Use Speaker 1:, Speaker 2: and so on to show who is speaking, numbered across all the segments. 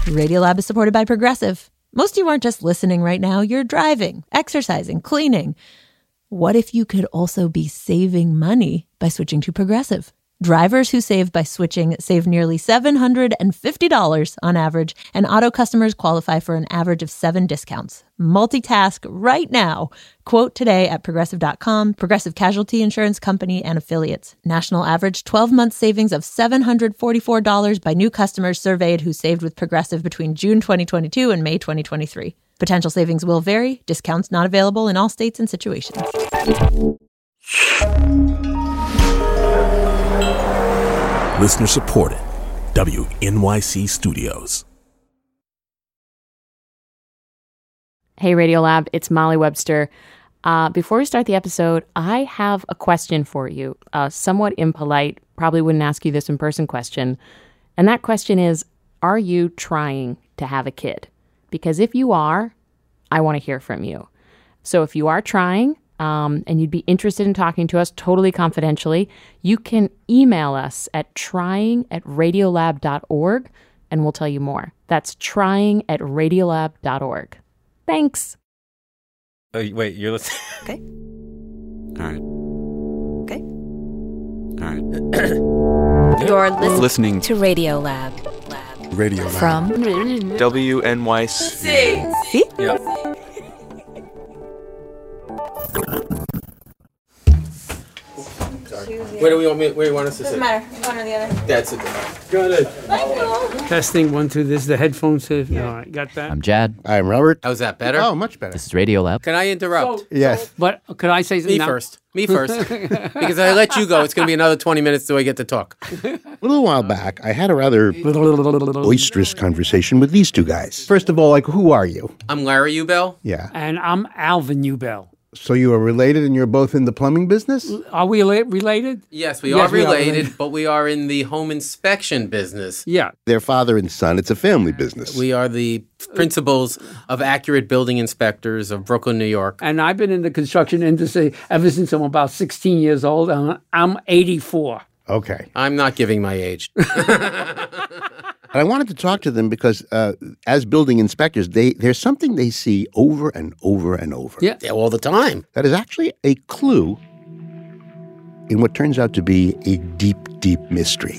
Speaker 1: Radiolab is supported by Progressive. Most of you aren't just listening right now. You're driving, exercising, cleaning. What if you could also be saving money by switching to Progressive? Drivers who save by switching save nearly $750 on average, and auto customers qualify for an average of 7 discounts. Multitask right now. Quote today at Progressive.com. Progressive Casualty Insurance Company and Affiliates. National average 12-month savings of $744 by new customers surveyed who saved with Progressive between June 2022 and May 2023. Potential savings will vary. Discounts not available in all states and situations.
Speaker 2: Listener supported. WNYC Studios.
Speaker 3: Hey, Radiolab, it's Molly Webster. Before we start the episode, I have a question for you. A somewhat impolite, probably wouldn't ask you this in person question. And that question is, are you trying to have a kid? Because if you are, I want to hear from you. So if you are trying, and you'd be interested in talking to us totally confidentially, you can email us at trying@radiolab.org, and we'll tell you more. That's trying@radiolab.org. Thanks.
Speaker 4: Oh, wait, you're listening?
Speaker 5: Okay.
Speaker 4: All right.
Speaker 5: Okay.
Speaker 4: All right.
Speaker 5: You're
Speaker 4: Listening
Speaker 5: to Radiolab.
Speaker 2: Radio
Speaker 5: From
Speaker 4: WNYC.
Speaker 5: See?
Speaker 4: Yep.
Speaker 6: Where do you want us to sit?
Speaker 1: Doesn't matter. One or the other.
Speaker 6: That's it.
Speaker 7: Got it. Testing 1, 2. This is the headphones. No, I got that.
Speaker 8: I'm Jad.
Speaker 9: I'm Robert.
Speaker 6: How's that better?
Speaker 9: Oh, much better.
Speaker 8: This is Radiolab.
Speaker 6: Can I interrupt?
Speaker 9: Yes.
Speaker 7: But could I say something
Speaker 6: Me
Speaker 7: now?
Speaker 6: first. Because I let you go. It's going to be another 20 minutes till I get to talk.
Speaker 9: A little while back, I had a rather boisterous conversation with these two guys. First of all, who are you?
Speaker 6: I'm Larry Ubel.
Speaker 9: Yeah.
Speaker 7: And I'm Alvin Ubel.
Speaker 9: So you are related and you're both in the plumbing business?
Speaker 7: Are we related?
Speaker 6: Yes, we
Speaker 7: Yes,
Speaker 6: are
Speaker 7: we are
Speaker 6: related,
Speaker 7: related.
Speaker 6: but we are in the home inspection business.
Speaker 7: Yeah.
Speaker 9: They're father and son. It's a family business.
Speaker 6: We are the principals of Accurate Building Inspectors of Brooklyn, New York.
Speaker 7: And I've been in the construction industry ever since I'm about 16 years old. And I'm 84.
Speaker 9: Okay.
Speaker 6: I'm not giving my age.
Speaker 9: And I wanted to talk to them because as building inspectors, there's something they see over and over and over.
Speaker 7: Yeah.
Speaker 6: Yeah, all the time.
Speaker 9: That is actually a clue in what turns out to be a deep, deep mystery.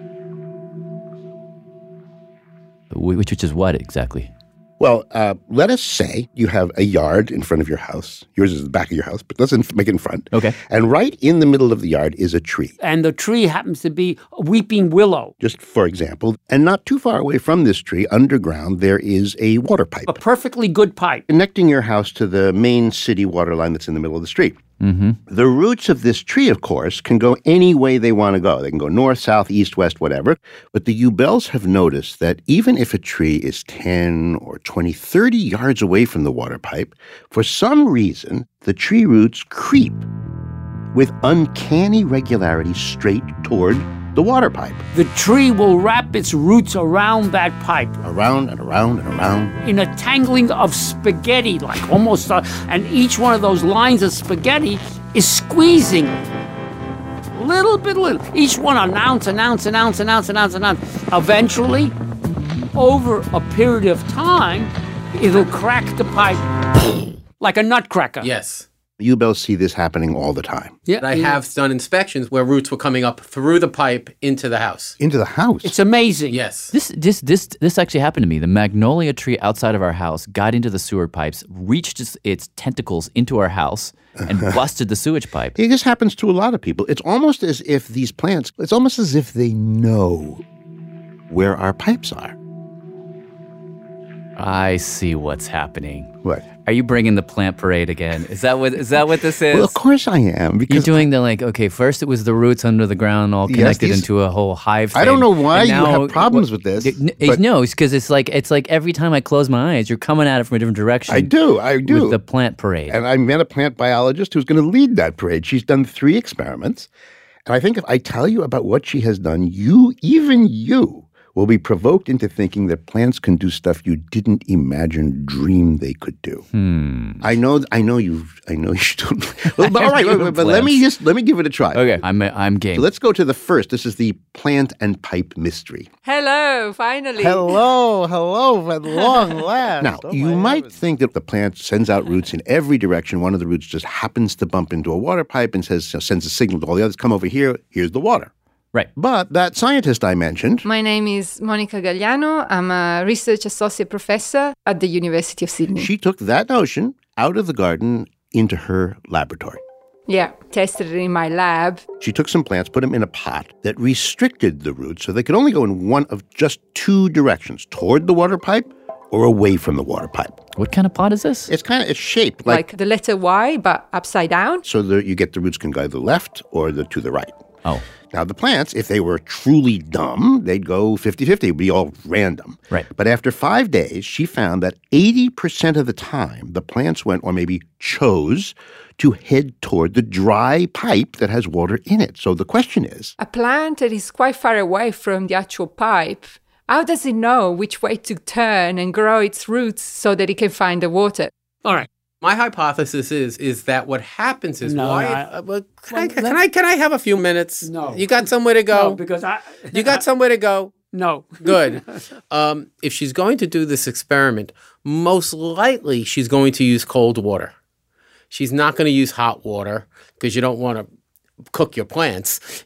Speaker 8: Which is what exactly?
Speaker 9: Well, let us say you have a yard in front of your house. Yours is the back of your house, but let's make it in front.
Speaker 8: Okay.
Speaker 9: And right in the middle of the yard is a tree.
Speaker 7: And the tree happens to be a weeping willow.
Speaker 9: Just for example. And not too far away from this tree, underground, there is a water pipe.
Speaker 7: A perfectly good pipe.
Speaker 9: Connecting your house to the main city water line that's in the middle of the street.
Speaker 8: Mm-hmm.
Speaker 9: The roots of this tree, of course, can go any way they want to go. They can go north, south, east, west, whatever. But the Ubels have noticed that even if a tree is 10 or 20, 30 yards away from the water pipe, for some reason, the tree roots creep with uncanny regularity straight toward the water pipe.
Speaker 7: The tree will wrap its roots around that pipe.
Speaker 9: Around and around and around.
Speaker 7: In a tangling of spaghetti, like almost, and each one of those lines of spaghetti is squeezing little. Each one an ounce. Eventually, over a period of time, it'll crack the pipe like a nutcracker.
Speaker 6: Yes.
Speaker 9: Ubels see this happening all the time.
Speaker 7: Yeah,
Speaker 6: I have done inspections where roots were coming up through the pipe into the house.
Speaker 9: Into the house?
Speaker 7: It's amazing.
Speaker 6: Yes.
Speaker 8: This actually happened to me. The magnolia tree outside of our house got into the sewer pipes, reached its tentacles into our house, and busted the sewage pipe.
Speaker 9: This happens to a lot of people. It's almost as if these plants, it's almost as if they know where our pipes are.
Speaker 8: I see what's happening.
Speaker 9: What?
Speaker 8: Are you bringing the plant parade again? Is that what this is?
Speaker 9: Well, of course I am. Because
Speaker 8: you're doing okay, first it was the roots under the ground all connected into a whole hive thing.
Speaker 9: I don't know why you have problems with this.
Speaker 8: No, it's because it's like every time I close my eyes, you're coming at it from a different direction.
Speaker 9: I do.
Speaker 8: With the plant parade.
Speaker 9: And I met a plant biologist who's going to lead that parade. She's done 3 experiments. And I think if I tell you about what she has done, you will be provoked into thinking that plants can do stuff you didn't imagine, dream they could do. I know you don't. Well, but all right, but let me give it a try.
Speaker 8: Okay, I'm game.
Speaker 9: So let's go to the first. This is the plant and pipe mystery.
Speaker 5: Hello, finally.
Speaker 9: Hello, at long last. Now, you might think that the plant sends out roots in every direction. One of the roots just happens to bump into a water pipe and sends a signal to all the others, come over here, here's the water.
Speaker 8: Right.
Speaker 9: But that scientist I mentioned...
Speaker 10: My name is Monica Gagliano. I'm a research associate professor at the University of Sydney.
Speaker 9: She took that notion out of the garden into her laboratory.
Speaker 10: Yeah, tested it in my lab.
Speaker 9: She took some plants, put them in a pot that restricted the roots so they could only go in one of just two directions, toward the water pipe or away from the water pipe.
Speaker 8: What kind of pot is this?
Speaker 9: It's shaped
Speaker 10: like the letter Y, but upside down.
Speaker 9: So you get the roots can go to the left or to the right.
Speaker 8: Oh.
Speaker 9: Now, the plants, if they were truly dumb, they'd go 50-50. It would be all random.
Speaker 8: Right.
Speaker 9: But after 5 days, she found that 80% of the time, the plants went, or maybe chose, to head toward the dry pipe that has water in it. So the question is...
Speaker 10: A plant that is quite far away from the actual pipe, how does it know which way to turn and grow its roots so that it can find the water?
Speaker 6: All right. My hypothesis is that what happens is
Speaker 7: No,
Speaker 6: can I have a few minutes?
Speaker 7: No.
Speaker 6: You got somewhere to go?
Speaker 7: No, because
Speaker 6: You got somewhere to go?
Speaker 7: No.
Speaker 6: Good. If she's going to do this experiment, most likely she's going to use cold water. She's not going to use hot water because you don't want to cook your plants,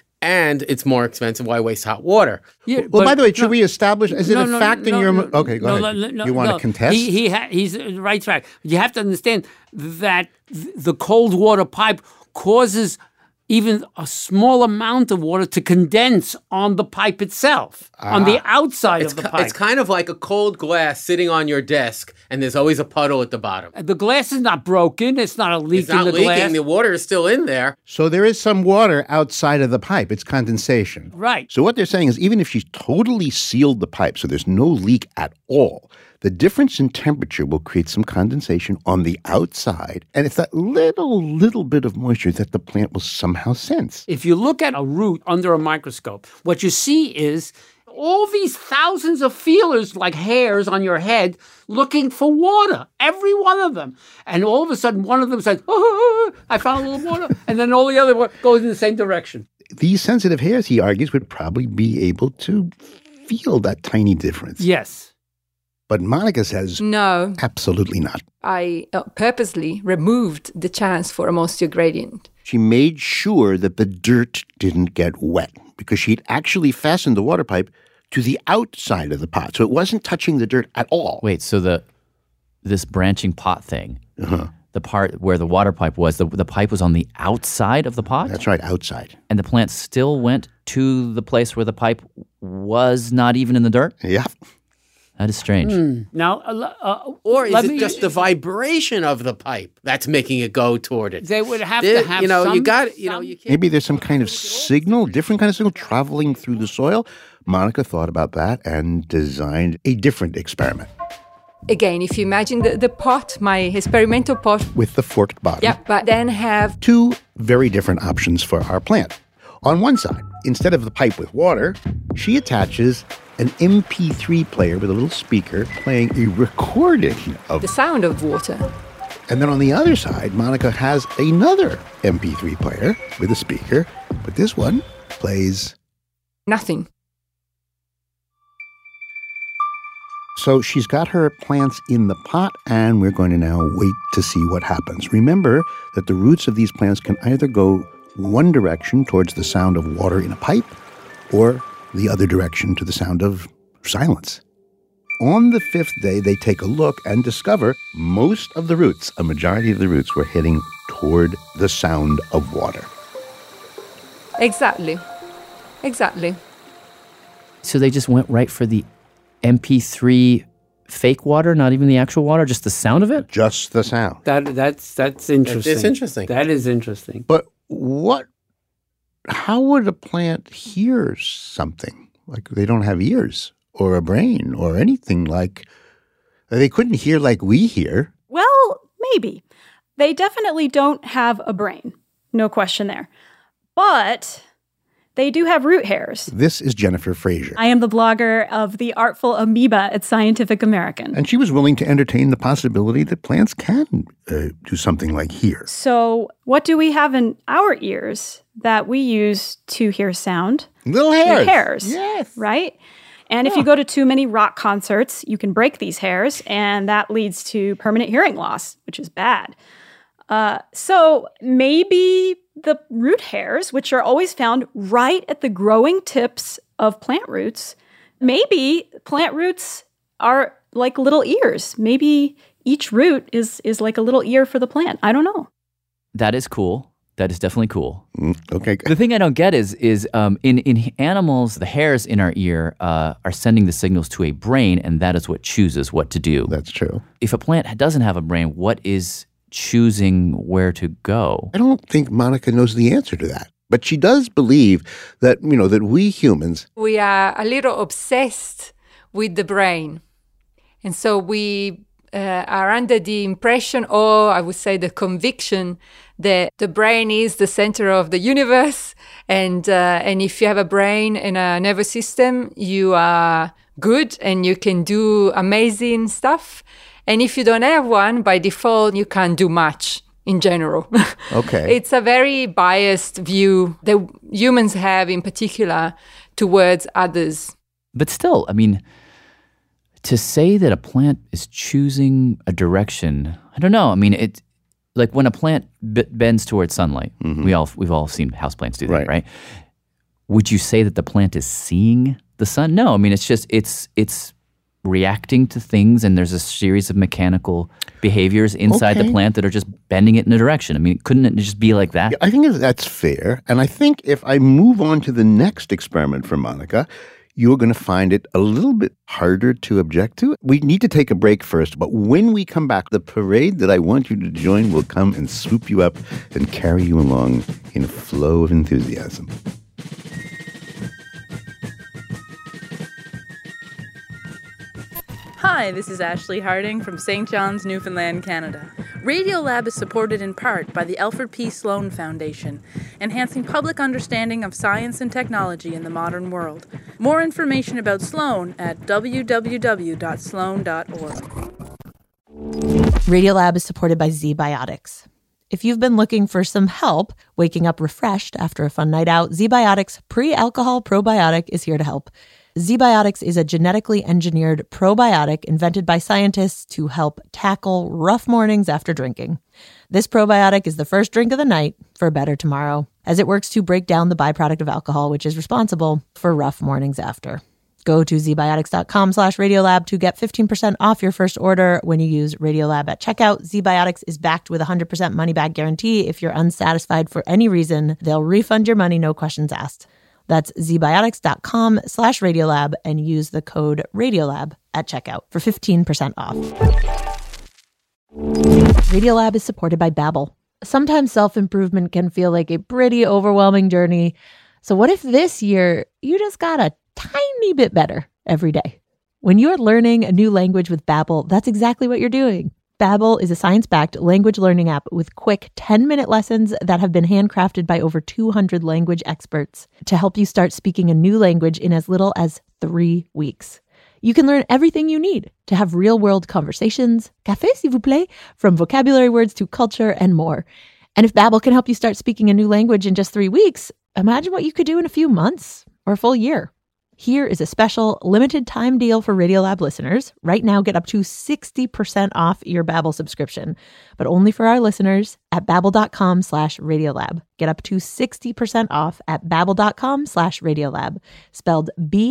Speaker 6: and it's more expensive. Why waste hot water?
Speaker 9: Yeah, well, by the way, should we establish, is it a fact in your... Okay, go ahead. You want to contest?
Speaker 7: He's right track. You have to understand that the cold water pipe causes even a small amount of water to condense on the pipe itself, on the outside of the pipe.
Speaker 6: It's kind of like a cold glass sitting on your desk, and there's always a puddle at the bottom.
Speaker 7: The glass is not broken. It's not a leak in the glass. It's not leaking.
Speaker 6: The water is still in there.
Speaker 9: So there is some water outside of the pipe. It's condensation.
Speaker 7: Right.
Speaker 9: So what they're saying is even if she's totally sealed the pipe, so there's no leak at all, the difference in temperature will create some condensation on the outside, and it's that little bit of moisture that the plant will somehow sense.
Speaker 7: If you look at a root under a microscope, what you see is all these thousands of feelers like hairs on your head looking for water, every one of them. And all of a sudden, one of them says, oh, I found a little water, and then all the other one goes in the same direction.
Speaker 9: These sensitive hairs, he argues, would probably be able to feel that tiny difference.
Speaker 7: Yes.
Speaker 9: But Monica says,
Speaker 10: no,
Speaker 9: absolutely not.
Speaker 10: I purposely removed the chance for a moisture gradient.
Speaker 9: She made sure that the dirt didn't get wet because she'd actually fastened the water pipe to the outside of the pot. So it wasn't touching the dirt at all.
Speaker 8: Wait, so this branching pot thing, the part where the water pipe was, the pipe was on the outside of the pot?
Speaker 9: That's right, outside.
Speaker 8: And the plant still went to the place where the pipe was not even in the dirt?
Speaker 9: Yeah.
Speaker 8: That is strange.
Speaker 7: Now,
Speaker 6: or is it just the vibration of the pipe that's making it go toward it?
Speaker 7: They would have to have some...
Speaker 6: you can't...
Speaker 9: Maybe there's some kind of signal, different kind of signal traveling through the soil. Monica thought about that and designed a different experiment.
Speaker 10: Again, if you imagine the pot, my experimental pot...
Speaker 9: With the forked bottom.
Speaker 10: Yeah, but then have...
Speaker 9: two very different options for our plant. On one side, instead of the pipe with water, she attaches an MP3 player with a little speaker playing a recording of
Speaker 10: the sound of water.
Speaker 9: And then on the other side, Monica has another MP3 player with a speaker, but this one plays
Speaker 10: nothing.
Speaker 9: So she's got her plants in the pot, and we're going to now wait to see what happens. Remember that the roots of these plants can either go one direction towards the sound of water in a pipe, or the other direction to the sound of silence. On the 5th day, they take a look and discover most of the roots, a majority of the roots, were heading toward the sound of water.
Speaker 10: Exactly.
Speaker 8: So they just went right for the MP3 fake water, not even the actual water, just the sound of it?
Speaker 9: Just the sound.
Speaker 7: That's interesting.
Speaker 6: It's interesting.
Speaker 7: That is interesting.
Speaker 9: But how would a plant hear something? Like they don't have ears or a brain or anything like, they couldn't hear like we hear.
Speaker 11: Well, maybe. They definitely don't have a brain. No question there. But they do have root hairs.
Speaker 9: This is Jennifer Frazier.
Speaker 11: I am the blogger of The Artful Amoeba at Scientific American.
Speaker 9: And she was willing to entertain the possibility that plants can do something like hear.
Speaker 11: So what do we have in our ears that we use to hear sound?
Speaker 9: Little hairs.
Speaker 11: Hairs.
Speaker 9: Yes.
Speaker 11: Right? And if you go to too many rock concerts, you can break these hairs, and that leads to permanent hearing loss, which is bad. So maybe the root hairs, which are always found right at the growing tips of plant roots, maybe plant roots are like little ears. Maybe each root is like a little ear for the plant. I don't know.
Speaker 8: That is cool. That is definitely cool.
Speaker 9: Okay.
Speaker 8: The thing I don't get is in animals, the hairs in our ear are sending the signals to a brain, and that is what chooses what to do.
Speaker 9: That's true.
Speaker 8: If a plant doesn't have a brain, what is choosing where to go?
Speaker 9: I don't think Monica knows the answer to that. But she does believe that, that we humans...
Speaker 10: We are a little obsessed with the brain. And so we are under the impression, or I would say the conviction, that the brain is the center of the universe. And if you have a brain and a nervous system, you are good and you can do amazing stuff. And if you don't have one, by default, you can't do much in general.
Speaker 9: Okay.
Speaker 10: It's a very biased view that humans have in particular towards others.
Speaker 8: But still, I mean, to say that a plant is choosing a direction, I don't know. I mean, it like when a plant bends towards sunlight, we've all seen houseplants do that, right? Would you say that the plant is seeing the sun? No, I mean, it's just, it's reacting to things, and there's a series of mechanical behaviors inside the plant that are just bending it in a direction. I mean, couldn't it just be like that?
Speaker 9: Yeah, I think that's fair. And I think if I move on to the next experiment for Monica, you're going to find it a little bit harder to object to. We need to take a break first, but when we come back, the parade that I want you to join will come and swoop you up and carry you along in a flow of enthusiasm.
Speaker 12: Hi, this is Ashley Harding from St. John's, Newfoundland, Canada. Radiolab is supported in part by the Alfred P. Sloan Foundation, enhancing public understanding of science and technology in the modern world. More information about Sloan at www.sloan.org.
Speaker 1: Radiolab is supported by ZBiotics. If you've been looking for some help waking up refreshed after a fun night out, ZBiotics Pre-Alcohol Probiotic is here to help. ZBiotics is a genetically engineered probiotic invented by scientists to help tackle rough mornings after drinking. This probiotic is the first drink of the night for a better tomorrow, as it works to break down the byproduct of alcohol, which is responsible for rough mornings after. Go to zbiotics.com/Radiolab to get 15% off your first order when you use Radiolab at checkout. ZBiotics is backed with a 100% money-back guarantee. If you're unsatisfied for any reason, they'll refund your money, no questions asked. That's zbiotics.com/Radiolab and use the code Radiolab at checkout for 15% off. Radiolab is supported by Babbel. Sometimes self-improvement can feel like a pretty overwhelming journey. So what if this year you just got a tiny bit better every day? When you're learning a new language with Babbel, that's exactly what you're doing. Babbel is a science-backed language learning app with quick 10-minute lessons that have been handcrafted by over 200 language experts to help you start speaking a new language in as little as 3 weeks. You can learn everything you need to have real-world conversations, café s'il vous plaît, from vocabulary words to culture and more. And if Babbel can help you start speaking a new language in just 3 weeks, imagine what you could do in a few months or a full year. Here is a special limited time deal for Radiolab listeners. Right now, get up to 60% off your Babbel subscription, but only for our listeners at babbel.com/Radiolab. Get up to 60% off at babbel.com/Radiolab, spelled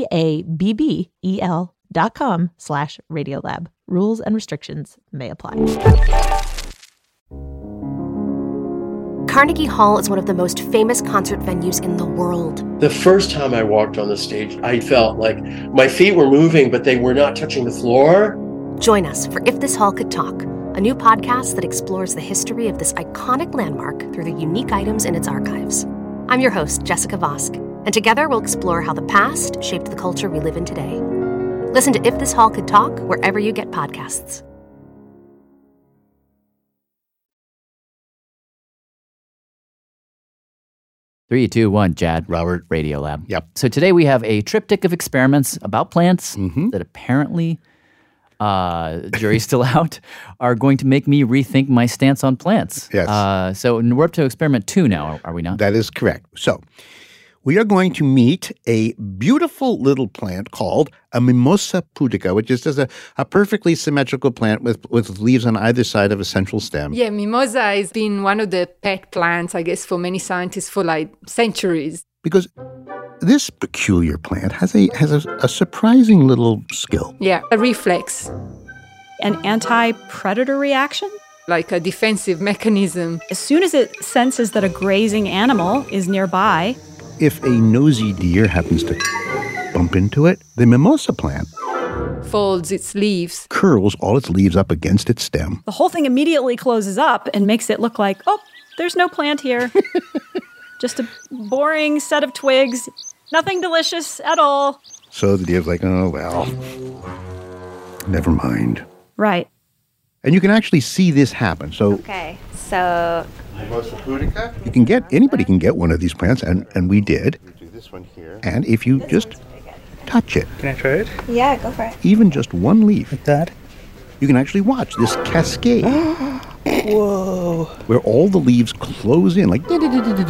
Speaker 1: BABBEL.com/Radiolab. Rules and restrictions may apply.
Speaker 13: Carnegie Hall is one of the most famous concert venues in the world.
Speaker 14: The first time I walked on the stage, I felt like my feet were moving, but they were not touching the floor.
Speaker 13: Join us for If This Hall Could Talk, a new podcast that explores the history of this iconic landmark through the unique items in its archives. I'm your host, Jessica Vosk, and together we'll explore how the past shaped the culture we live in today. Listen to If This Hall Could Talk wherever you get podcasts.
Speaker 8: 3, 2, 1, Jad.
Speaker 9: Robert.
Speaker 8: Radiolab.
Speaker 9: Yep.
Speaker 8: So today we have a triptych of experiments about plants that apparently, jury's still out, are going to make me rethink my stance on plants.
Speaker 9: Yes.
Speaker 8: So we're up to experiment 2 now, are we not?
Speaker 9: That is correct. So we are going to meet a beautiful little plant called a Mimosa pudica, which is just a perfectly symmetrical plant with leaves on either side of a central stem.
Speaker 10: Yeah, mimosa has been one of the pet plants, I guess, for many scientists for like centuries.
Speaker 9: Because this peculiar plant has a surprising little skill.
Speaker 10: Yeah, a reflex.
Speaker 11: An anti-predator reaction?
Speaker 10: Like a defensive mechanism.
Speaker 11: As soon as it senses that a grazing animal is nearby,
Speaker 9: if a nosy deer happens to bump into it, the mimosa plant
Speaker 10: folds its leaves,
Speaker 9: curls all its leaves up against its stem.
Speaker 11: The whole thing immediately closes up and makes it look like, oh, there's no plant here. Just a boring set of twigs. Nothing delicious at all.
Speaker 9: So the deer's like, oh, well, never mind.
Speaker 11: Right.
Speaker 9: And you can actually see this happen. So
Speaker 5: Okay, so
Speaker 9: Mimosa pudica. Anybody can get one of these plants, and we did. We do this one here. And if you just touch it.
Speaker 15: Can I try it?
Speaker 5: yeah, go for it.
Speaker 9: Even just one leaf.
Speaker 15: Like that?
Speaker 9: You can actually watch this cascade.
Speaker 15: Whoa.
Speaker 9: Where all the leaves close in, like.
Speaker 15: Oh,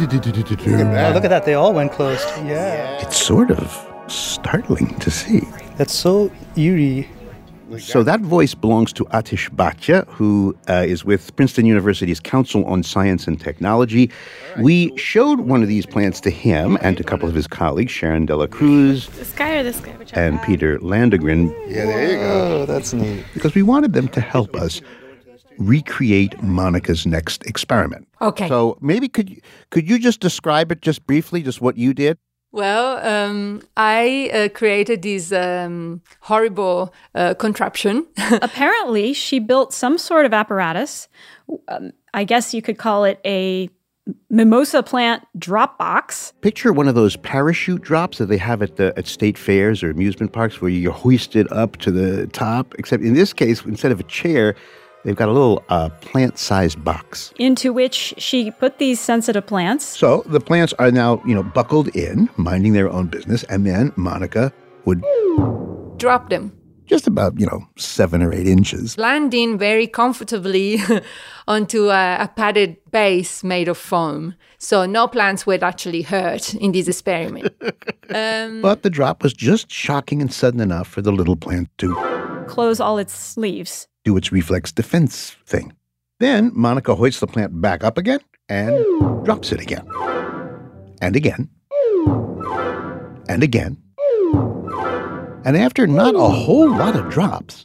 Speaker 15: look at that. They all went closed. Yeah.
Speaker 9: It's sort of startling to see.
Speaker 15: That's so eerie.
Speaker 9: So that voice belongs to Atish Bhatia, who is with Princeton University's Council on Science and Technology. We showed one of these plants to him and to a couple of his colleagues, Sharon Dela Cruz
Speaker 5: This guy or this guy?
Speaker 9: and Peter Landegren.
Speaker 15: Yeah, there you go. Oh, that's neat.
Speaker 9: Because we wanted them to help us recreate Monica's next experiment.
Speaker 10: Okay.
Speaker 9: So maybe could you just describe it just briefly, just what you did?
Speaker 10: Well, I created this horrible contraption.
Speaker 11: Apparently, she built some sort of apparatus. I guess you could call it a mimosa plant drop box.
Speaker 9: Picture one of those parachute drops that they have at state fairs or amusement parks where you're hoisted up to the top, except in this case, instead of a chair, they've got a little plant-sized box.
Speaker 11: Into which she put these sensitive plants.
Speaker 9: So the plants are now, buckled in, minding their own business, and then Monica would
Speaker 10: drop them.
Speaker 9: Just about, 7 or 8 inches.
Speaker 10: Land in very comfortably onto a padded base made of foam. So no plants were actually hurt in this experiment.
Speaker 9: But the drop was just shocking and sudden enough for the little plant to
Speaker 11: close all its leaves.
Speaker 9: Do its reflex defense thing. Then Monica hoists the plant back up again and drops it again. And again. And again. And after not a whole lot of drops,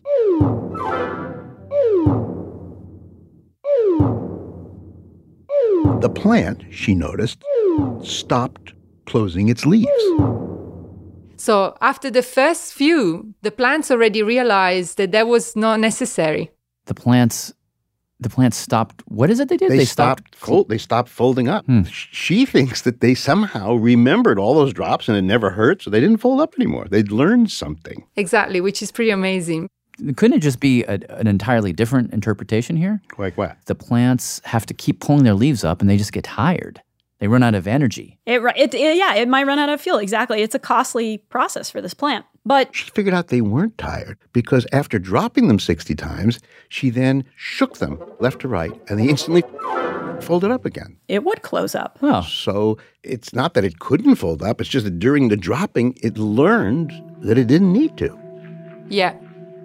Speaker 9: the plant, she noticed, stopped closing its leaves.
Speaker 10: So after the first few, the plants already realized that was not necessary.
Speaker 8: The plants stopped. What is it they did?
Speaker 9: They stopped folding up. She thinks that they somehow remembered all those drops and it never hurt, so they didn't fold up anymore. They'd learned something.
Speaker 10: Exactly, which is pretty amazing.
Speaker 8: Couldn't it just be an entirely different interpretation here?
Speaker 9: Like what?
Speaker 8: The plants have to keep pulling their leaves up and they just get tired. They run out of energy.
Speaker 11: It might run out of fuel. Exactly. It's a costly process for this plant. But
Speaker 9: she figured out they weren't tired because after dropping them 60 times, she then shook them left to right and they instantly folded up again.
Speaker 11: It would close up.
Speaker 8: Oh.
Speaker 9: So it's not that it couldn't fold up. It's just that during the dropping, it learned that it didn't need to.
Speaker 10: Yeah.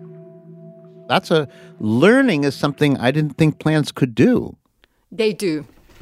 Speaker 9: Learning is something I didn't think plants could do.
Speaker 10: They do.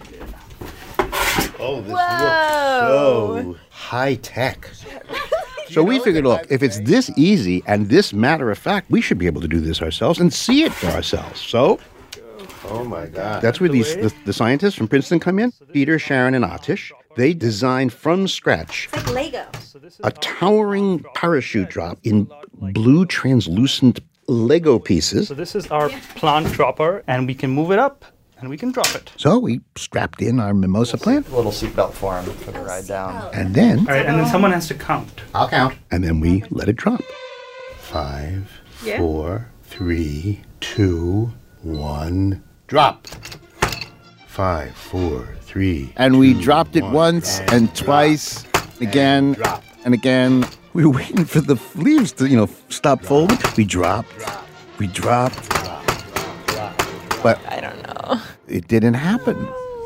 Speaker 9: Oh, this looks so high tech. So we figured, look, if it's this easy and this matter of fact, we should be able to do this ourselves and see it for ourselves. So, oh my God, that's where the scientists from Princeton come in. Peter, Sharon, and Atish. They designed from scratch
Speaker 5: It's like Lego.
Speaker 9: a towering parachute drop in blue translucent Lego pieces.
Speaker 15: So this is our plant dropper, and we can move it up. And we can drop it.
Speaker 9: So we strapped in our mimosa plant.
Speaker 16: A little seatbelt for him for the ride down.
Speaker 9: And then...
Speaker 15: All right, and then someone has to count.
Speaker 9: I'll count. And then we let it drop. 5, 4, 3, 2, 1, drop. 5, 4, 3. And we dropped it once and twice, again and again. We were waiting for the leaves to, stop folding. We dropped. But
Speaker 5: I don't know.
Speaker 9: It didn't happen.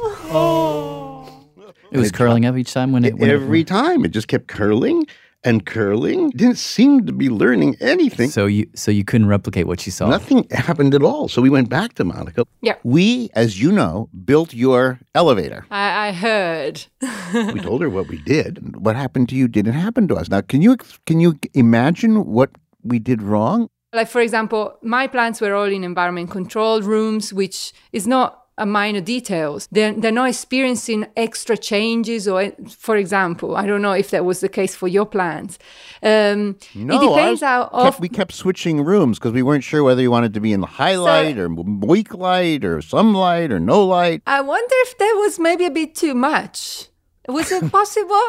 Speaker 8: It was curling up each time when it
Speaker 9: every time. It just kept curling and curling. Didn't seem to be learning anything.
Speaker 8: So you couldn't replicate what you saw.
Speaker 9: Nothing happened at all. So we went back to Monica.
Speaker 10: Yeah.
Speaker 9: We, as you know, built your elevator.
Speaker 10: I heard.
Speaker 9: We told her what we did. What happened to you didn't happen to us. Now, can you imagine what we did wrong?
Speaker 10: Like, for example, my plants were all in environment control rooms, which is not a minor details. They're not experiencing extra changes or, for example, I don't know if that was the case for your plants.
Speaker 9: No,
Speaker 10: it depends
Speaker 9: we kept switching rooms because we weren't sure whether you wanted to be in the highlight or weak light or some light or no light.
Speaker 10: I wonder if that was maybe a bit too much. Was it possible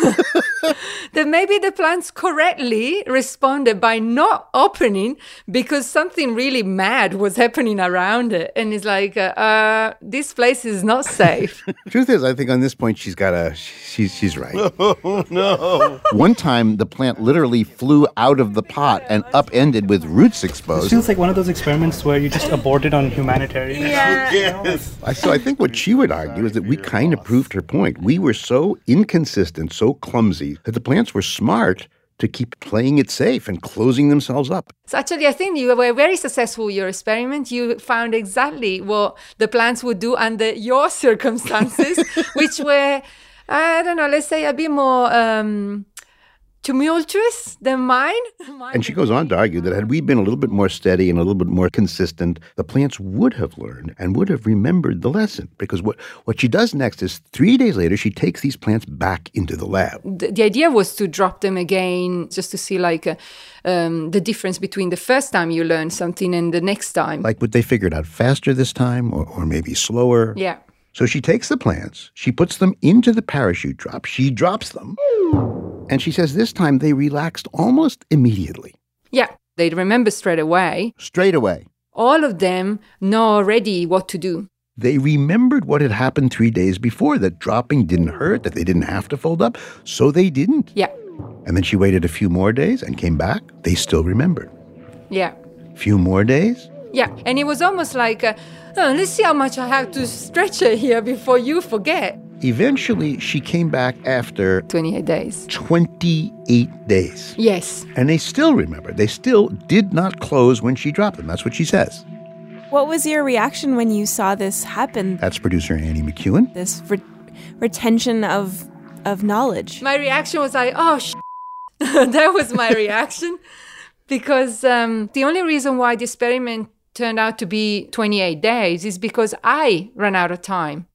Speaker 10: that maybe the plants correctly responded by not opening because something really mad was happening around it? And it's like, this place is not safe.
Speaker 9: Truth is, I think on this point, she's right.
Speaker 14: Oh, no.
Speaker 9: One time, the plant literally flew out of the pot and upended with roots exposed.
Speaker 15: It feels like one of those experiments where you just aborted on humanitarian.
Speaker 10: Yeah.
Speaker 14: Yes.
Speaker 9: So I think what she would argue is that we kind of proved her point. We were so inconsistent, so clumsy, that the plants were smart to keep playing it safe and closing themselves up.
Speaker 10: So actually, I think you were very successful with your experiment. You found exactly what the plants would do under your circumstances, which were, I don't know, let's say a bit more tumultuous than mine.
Speaker 9: And she goes on to argue that had we been a little bit more steady and a little bit more consistent, the plants would have learned and would have remembered the lesson. Because what she does next is 3 days later, she takes these plants back into the lab.
Speaker 10: The idea was to drop them again just to see the difference between the first time you learn something and the next time.
Speaker 9: Like, would they figure it out faster this time or maybe slower?
Speaker 10: Yeah.
Speaker 9: So she takes the plants, she puts them into the parachute drop, she drops them, and she says this time they relaxed almost immediately.
Speaker 10: Yeah, they remember straight away.
Speaker 9: Straight away.
Speaker 10: All of them know already what to do.
Speaker 9: They remembered what had happened 3 days before, that dropping didn't hurt, that they didn't have to fold up, so they didn't.
Speaker 10: Yeah.
Speaker 9: And then she waited a few more days and came back. They still remembered.
Speaker 10: Yeah.
Speaker 9: Few more days.
Speaker 10: Yeah, and it was almost like, let's see how much I have to stretch it here before you forget.
Speaker 9: Eventually, she came back after
Speaker 10: 28 days.
Speaker 9: 28 days.
Speaker 10: Yes.
Speaker 9: And they still remember. They still did not close when she dropped them. That's what she says.
Speaker 17: What was your reaction when you saw this happen?
Speaker 9: That's producer Annie McEwen.
Speaker 17: This retention of knowledge.
Speaker 10: My reaction was like, oh, that was my reaction. Because the only reason why the experiment turned out to be 28 days is because I ran out of time.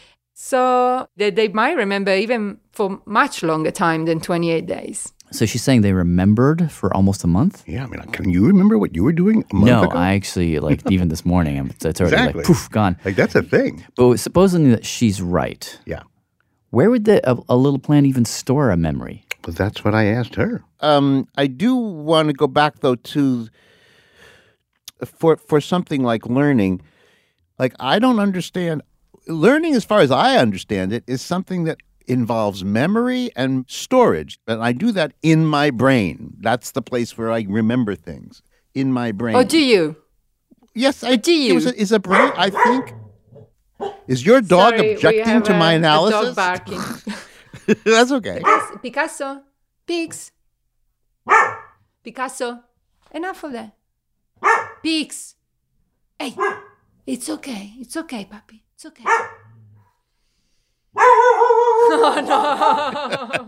Speaker 10: So they might remember even for much longer time than 28 days.
Speaker 8: So she's saying they remembered for almost a month?
Speaker 9: Yeah, I mean, can you remember what you were doing a month ago?
Speaker 8: No, I actually, even this morning, it's already
Speaker 9: exactly.
Speaker 8: poof, gone.
Speaker 9: That's a thing.
Speaker 8: But supposing that she's right.
Speaker 9: Yeah.
Speaker 8: Where would a little plant even store a memory?
Speaker 9: Well, that's what I asked her. I do want to go back, though, to for something like learning. Like, I don't understand. Learning, as far as I understand it, is something that involves memory and storage. And I do that in my brain. That's the place where I remember things, in my brain.
Speaker 10: Oh, do you?
Speaker 9: Yes, I
Speaker 10: do. You?
Speaker 9: Is a brain, I think. Is your dog objecting to my analysis?
Speaker 10: A dog barking.
Speaker 9: That's okay.
Speaker 10: Picasso, pigs. Picasso, enough of that. Pigs. Hey, it's okay. It's okay, puppy. It's okay. Oh,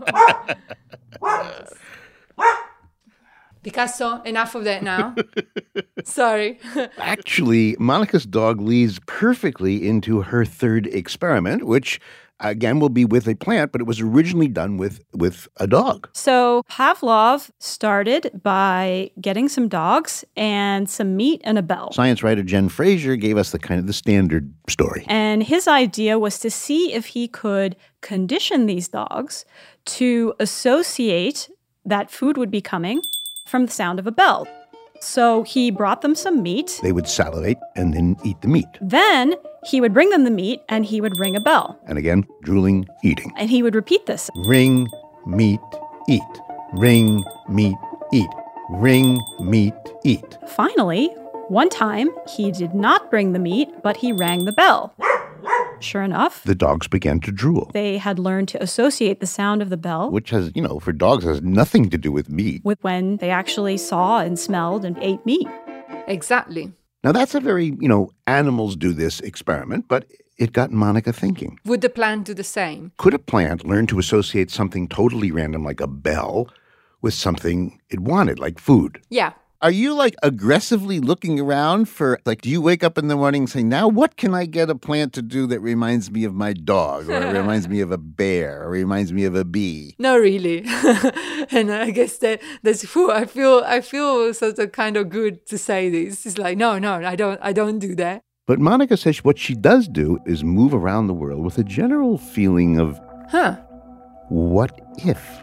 Speaker 10: no. Picasso, enough of that now. Sorry.
Speaker 9: Actually, Monica's dog leads perfectly into her third experiment, which again will be with a plant, but it was originally done with a dog.
Speaker 11: So Pavlov started by getting some dogs and some meat and a bell.
Speaker 9: Science writer Jen Fraser gave us the standard story.
Speaker 11: And his idea was to see if he could condition these dogs to associate that food would be coming from the sound of a bell. So he brought them some meat.
Speaker 9: They would salivate and then eat the meat.
Speaker 11: Then he would bring them the meat and he would ring a bell.
Speaker 9: And again, drooling, eating.
Speaker 11: And he would repeat this.
Speaker 9: Ring, meat, eat. Ring, meat, eat. Ring, meat, eat.
Speaker 11: Finally, one time, he did not bring the meat, but he rang the bell. Sure enough,
Speaker 9: The dogs began to drool.
Speaker 11: they had learned to associate the sound of the bell
Speaker 9: Which has, for dogs, has nothing to do with meat.
Speaker 11: with when they actually saw and smelled and ate meat.
Speaker 10: Exactly.
Speaker 9: Now, that's a very, animals do this experiment, but it got Monica thinking.
Speaker 10: Would the plant do the same?
Speaker 9: Could a plant learn to associate something totally random like a bell with something it wanted, like food?
Speaker 10: Yeah.
Speaker 9: Are you aggressively looking around for, do you wake up in the morning and say, now what can I get a plant to do that reminds me of my dog, or reminds me of a bear, or reminds me of a bee?
Speaker 10: Not really. And I guess that's who I feel sort of kind of good to say this. It's like, no, I don't do that.
Speaker 9: But Monica says what she does do is move around the world with a general feeling of, what if?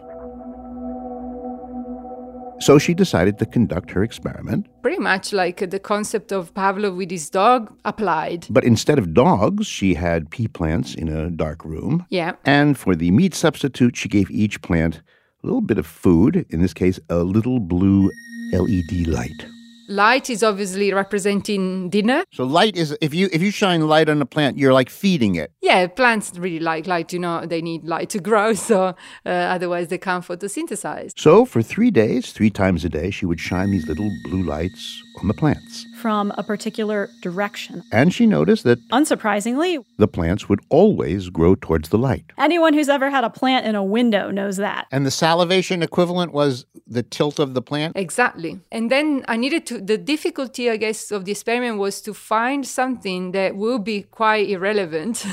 Speaker 9: So she decided to conduct her experiment.
Speaker 10: Pretty much like the concept of Pavlov with his dog applied.
Speaker 9: But instead of dogs, she had pea plants in a dark room.
Speaker 10: Yeah.
Speaker 9: And for the meat substitute, she gave each plant a little bit of food, in this case, a little blue LED light.
Speaker 10: Light is obviously representing dinner.
Speaker 9: So light is, if you shine light on a plant, you're feeding it.
Speaker 10: Yeah, plants really like light. They need light to grow, so otherwise they can't photosynthesize.
Speaker 9: So for 3 days, 3 times a day, she would shine these little blue lights on the plants.
Speaker 11: From a particular direction.
Speaker 9: And she noticed that,
Speaker 11: unsurprisingly,
Speaker 9: the plants would always grow towards the light.
Speaker 11: Anyone who's ever had a plant in a window knows that.
Speaker 9: And the salivation equivalent was the tilt of the plant?
Speaker 10: Exactly. And then the difficulty, I guess, of the experiment was to find something that would be quite irrelevant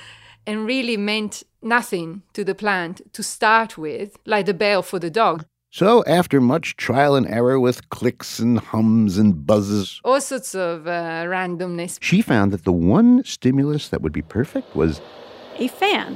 Speaker 10: and really meant nothing to the plant to start with, like the bell for the dog.
Speaker 9: So after much trial and error with clicks and hums and buzzes,
Speaker 10: all sorts of randomness,
Speaker 9: she found that the one stimulus that would be perfect was
Speaker 11: a fan.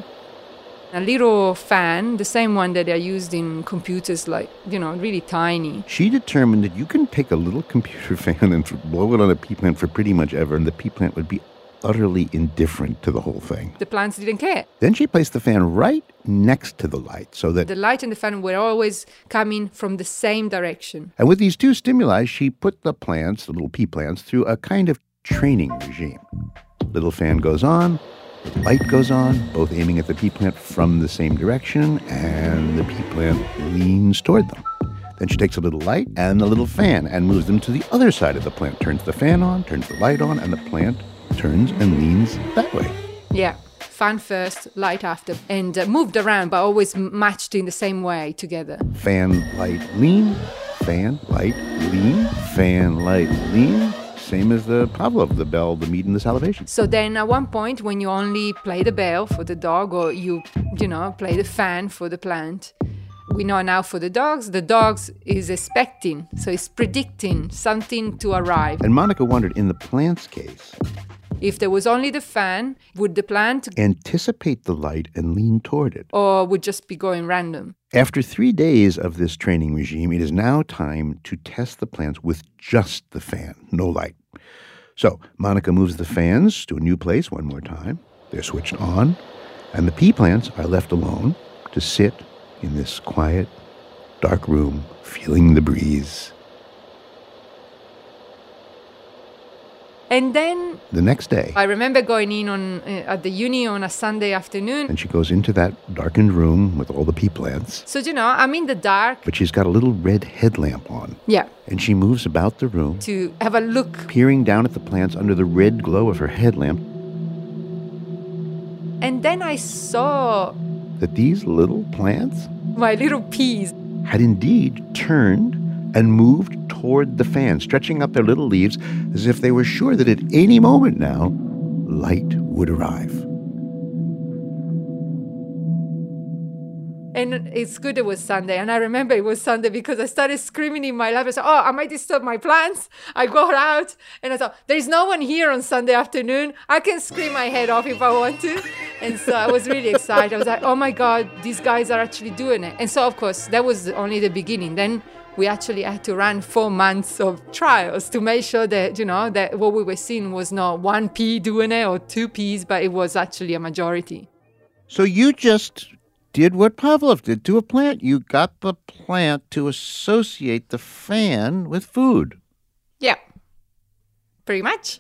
Speaker 10: A little fan, the same one that are used in computers, really tiny.
Speaker 9: She determined that you can take a little computer fan and blow it on a pea plant for pretty much ever, and the pea plant would be utterly indifferent to the whole thing.
Speaker 10: The plants didn't care.
Speaker 9: Then she placed the fan right next to the light so that
Speaker 10: the light and the fan were always coming from the same direction.
Speaker 9: And with these two stimuli, she put the plants, the little pea plants, through a kind of training regime. Little fan goes on, the light goes on, both aiming at the pea plant from the same direction, and the pea plant leans toward them. Then she takes a little light and a little fan and moves them to the other side of the plant, turns the fan on, turns the light on, and the plant turns and leans that way.
Speaker 10: Yeah, fan first, light after, and moved around, but always matched in the same way together.
Speaker 9: Fan, light, lean, fan, light, lean, fan, light, lean. Same as the Pavlov, the bell, the meat, and the salivation.
Speaker 10: So then at one point, when you only play the bell for the dog, or you play the fan for the plant, we know now for the dogs is expecting, so it's predicting something to arrive.
Speaker 9: And Monica wondered, in the plant's case,
Speaker 10: if there was only the fan, would the plant
Speaker 9: anticipate the light and lean toward it?
Speaker 10: Or would just be going random?
Speaker 9: After 3 days of this training regime, it is now time to test the plants with just the fan, no light. So Monica moves the fans to a new place one more time. They're switched on, and the pea plants are left alone to sit in this quiet, dark room, feeling the breeze.
Speaker 10: And then
Speaker 9: the next day,
Speaker 10: I remember going in at the uni on a Sunday afternoon.
Speaker 9: And she goes into that darkened room with all the pea plants.
Speaker 10: So, I'm in the dark.
Speaker 9: But she's got a little red headlamp on.
Speaker 10: Yeah.
Speaker 9: And she moves about the room
Speaker 10: to have a look,
Speaker 9: peering down at the plants under the red glow of her headlamp.
Speaker 10: And then I saw
Speaker 9: that these little plants,
Speaker 10: my little peas,
Speaker 9: had indeed turned and moved toward the fan, stretching up their little leaves as if they were sure that at any moment now, light would arrive.
Speaker 10: And it's good it was Sunday. And I remember it was Sunday because I started screaming in my lab. I said, I might disturb my plants. I got out and I thought, there's no one here on Sunday afternoon. I can scream my head off if I want to. And so I was really excited. I was like, oh my God, these guys are actually doing it. And so, of course, that was only the beginning. Then we actually had to run 4 months of trials to make sure that, that what we were seeing was not one pea doing it or 2 peas, but it was actually a majority.
Speaker 9: So you just did what Pavlov did to a plant. You got the plant to associate the fan with food.
Speaker 10: Yeah, pretty much.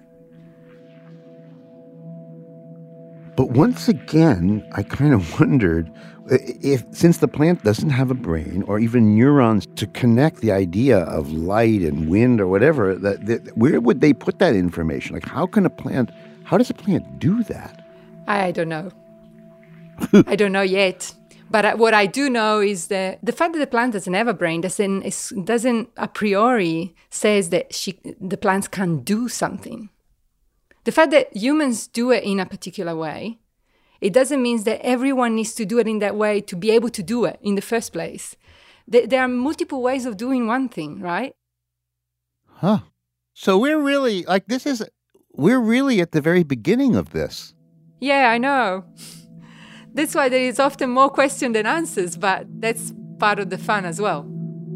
Speaker 9: But once again, I kind of wondered if, since the plant doesn't have a brain or even neurons to connect the idea of light and wind or whatever, where would they put that information? Like, how does a plant do that?
Speaker 10: I don't know. I don't know yet. But what I do know is that the fact that the plant doesn't have a brain doesn't a priori says that the plants can do something. The fact that humans do it in a particular way, it doesn't mean that everyone needs to do it in that way to be able to do it in the first place. There are multiple ways of doing one thing, right?
Speaker 9: Huh. So we're really at the very beginning of this.
Speaker 10: Yeah, I know. That's why there is often more questions than answers, but that's part of the fun as well.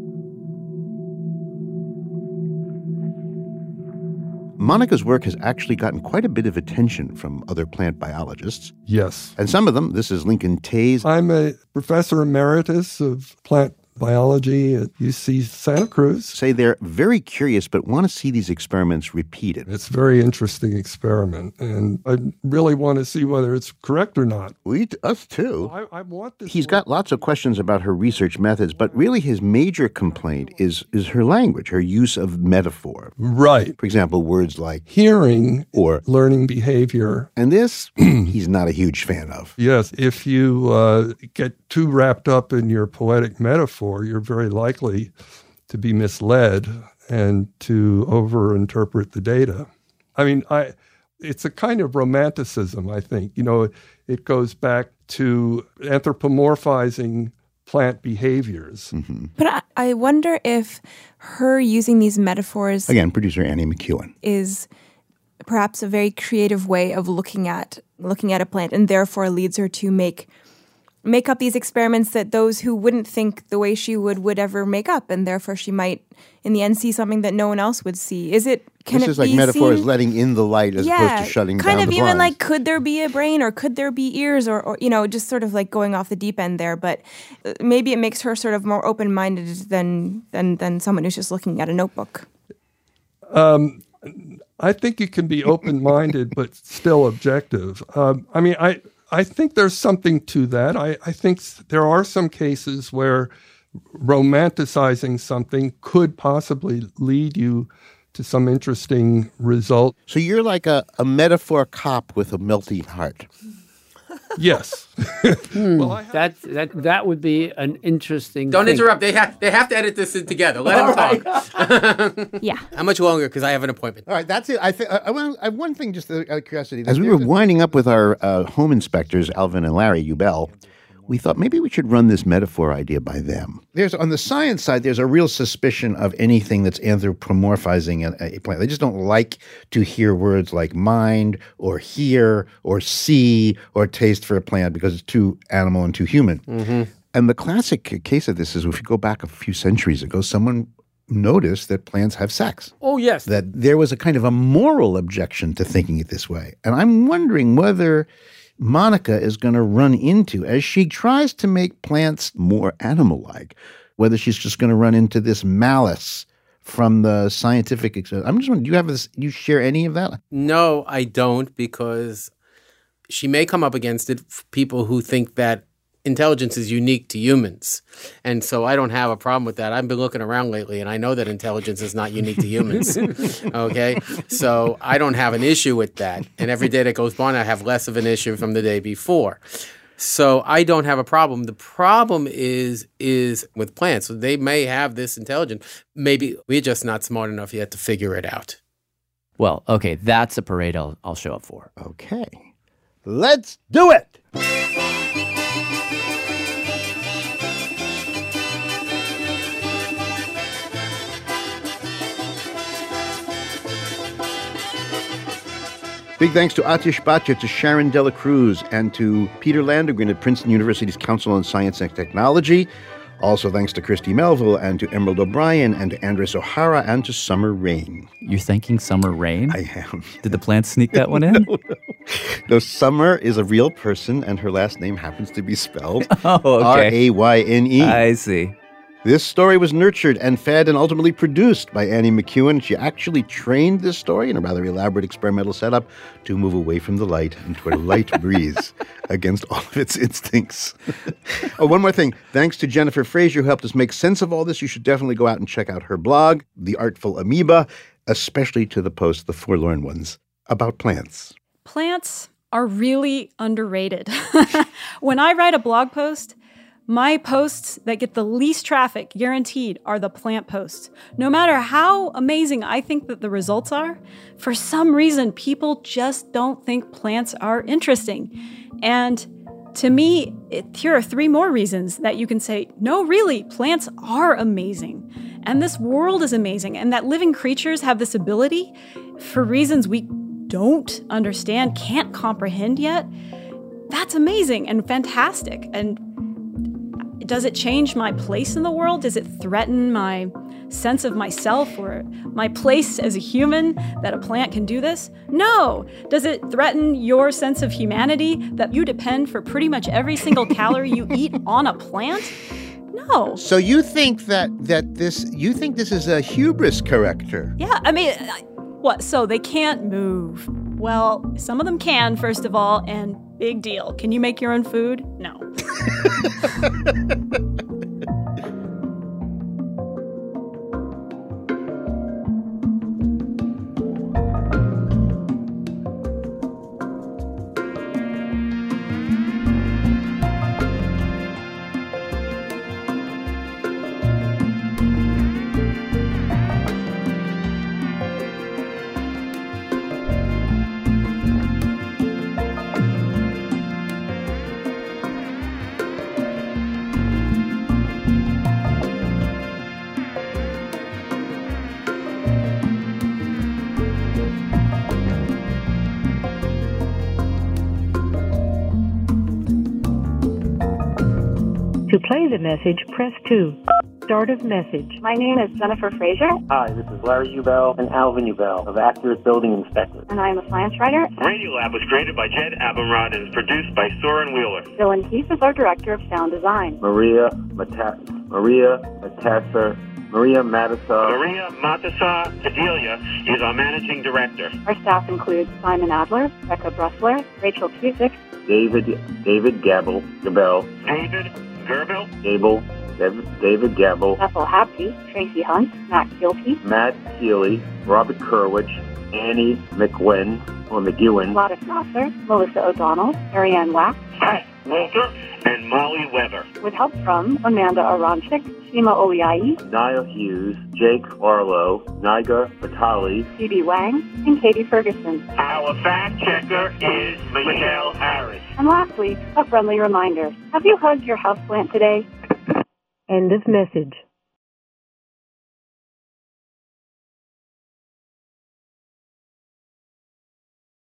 Speaker 9: Monica's work has actually gotten quite a bit of attention from other plant biologists.
Speaker 18: Yes.
Speaker 9: And some of them, this is Lincoln Tays.
Speaker 18: I'm a professor emeritus of plant biology at UC Santa Cruz.
Speaker 9: Say they're very curious but want to see these experiments repeated.
Speaker 18: It's a very interesting experiment, and I really want to see whether it's correct or not.
Speaker 9: Us too.
Speaker 18: I want this.
Speaker 9: He's got lots of questions about her research methods, but really his major complaint is her language, her use of metaphor.
Speaker 18: Right.
Speaker 9: For example, words like
Speaker 18: hearing
Speaker 9: or
Speaker 18: learning behavior.
Speaker 9: And this, he's not a huge fan of.
Speaker 18: Yes, if you get too wrapped up in your poetic metaphor, you're very likely to be misled and to overinterpret the data. I mean, it's a kind of romanticism, I think. It goes back to anthropomorphizing plant behaviors.
Speaker 9: Mm-hmm.
Speaker 17: But I wonder if her using these metaphors...
Speaker 9: Again, producer Annie McEwen.
Speaker 17: ...is perhaps a very creative way of looking at a plant, and therefore leads her to make up these experiments that those who wouldn't think the way she would ever make up, and therefore she might in the end see something that no one else would see. This is
Speaker 9: like metaphor is letting in the light as opposed to shutting down the blinds.
Speaker 17: Kind of even like, could there be a brain or could there be ears or just sort of like going off the deep end there. But maybe it makes her sort of more open-minded than someone who's just looking at a notebook.
Speaker 18: I think you can be open-minded but still objective. I think there's something to that. I think there are some cases where romanticizing something could possibly lead you to some interesting result.
Speaker 9: So you're like a metaphor cop with a melting heart.
Speaker 18: Yes.
Speaker 7: Well, that would be an interesting
Speaker 6: Don't
Speaker 7: thing.
Speaker 6: interrupt. They have to edit this in together. Let them talk.
Speaker 17: Yeah.
Speaker 6: How much longer? Because I have an appointment.
Speaker 9: All right, that's it. I have one thing just out of curiosity. As we were winding up with our home inspectors, Alvin and Larry Ubel, we thought maybe we should run this metaphor idea by them. On the science side, there's a real suspicion of anything that's anthropomorphizing a plant. They just don't like to hear words like mind or hear or see or taste for a plant because it's too animal and too human.
Speaker 6: Mm-hmm.
Speaker 9: And the classic case of this is if you go back a few centuries ago, someone noticed that plants have sex.
Speaker 7: Oh, yes.
Speaker 9: That there was a kind of a moral objection to thinking it this way. And I'm wondering whether Monica is going to run into, as she tries to make plants more animal-like, whether she's just going to run into this malice from the scientific. I'm just wondering, do you share any of that?
Speaker 6: No, I don't, because she may come up against it people who think that intelligence is unique to humans. And so I don't have a problem with that. I've been looking around lately, and I know that intelligence is not unique to humans. Okay? So I don't have an issue with that. And every day that goes by, I have less of an issue from the day before. So I don't have a problem. The problem is with plants. So they may have this intelligence. Maybe we're just not smart enough yet to figure it out.
Speaker 8: Well, okay, that's a parade I'll show up for.
Speaker 9: Okay. Let's do it! Big thanks to Atish Bhatia, to Sharon Dela Cruz, and to Peter Landegren at Princeton University's Council on Science and Technology. Also thanks to Christy Melville and to Emerald O'Brien and to Andres O'Hara and to Summer Rain.
Speaker 8: You're thanking Summer Rain?
Speaker 9: I am.
Speaker 8: Did the plants sneak that one in?
Speaker 9: No, Summer is a real person and her last name happens to be spelled
Speaker 8: okay.
Speaker 9: Rayne.
Speaker 8: I see.
Speaker 9: This story was nurtured and fed and ultimately produced by Annie McEwen. She actually trained this story in a rather elaborate experimental setup to move away from the light and toward a light breeze against all of its instincts. Oh, one more thing. Thanks to Jennifer Frazier, who helped us make sense of all this. You should definitely go out and check out her blog, The Artful Amoeba, especially to the post, The Forlorn Ones, about plants.
Speaker 11: Plants are really underrated. When I write a blog post, my posts that get the least traffic, guaranteed, are the plant posts. No matter how amazing I think that the results are, for some reason, people just don't think plants are interesting. And to me, here are 3 more reasons that you can say, no, really, plants are amazing. And this world is amazing. And that living creatures have this ability, for reasons we don't understand, can't comprehend yet. That's amazing and fantastic. And does it change my place in the world? Does it threaten my sense of myself or my place as a human that a plant can do this? No. Does it threaten your sense of humanity that you depend for pretty much every single calorie you eat on a plant? No.
Speaker 9: So you think this is a hubris corrector?
Speaker 11: Yeah, I mean, what? So they can't move. Well, some of them can, first of all, and big deal. Can you make your own food? No.
Speaker 19: To play the message, press 2. Start of message.
Speaker 20: My name is Jennifer Frazier.
Speaker 21: Hi, this is Larry Ubel and Alvin Ubel of Actors Building Inspectors.
Speaker 20: And I am a science writer.
Speaker 22: Radiolab was created by Jed Abumrad and is produced by Soren Wheeler.
Speaker 20: Dylan Keefe is our director of sound design.
Speaker 21: Maria Matassa
Speaker 22: Padilla is our managing director.
Speaker 20: Our staff includes Simon Adler, Becca Bressler, Rachel Cusick,
Speaker 21: David Gabel, David Gabel,
Speaker 20: Ethel Habke, Tracy Hunt, Matt
Speaker 21: Keeley, Robert Kerwich, Annie McGuinn,
Speaker 20: Gladys Nasser, Melissa O'Donnell, Ariane Wax,
Speaker 22: Walter, and Molly Weber.
Speaker 20: With help from Amanda Aronchik, Shima Oliai,
Speaker 21: Niall Hughes, Jake Arlo, Niga Batali,
Speaker 20: Phoebe Wang, and Katie Ferguson.
Speaker 22: Our fact checker is Michelle Harris.
Speaker 20: And lastly, a friendly reminder. Have you hugged your houseplant today?
Speaker 19: End of message.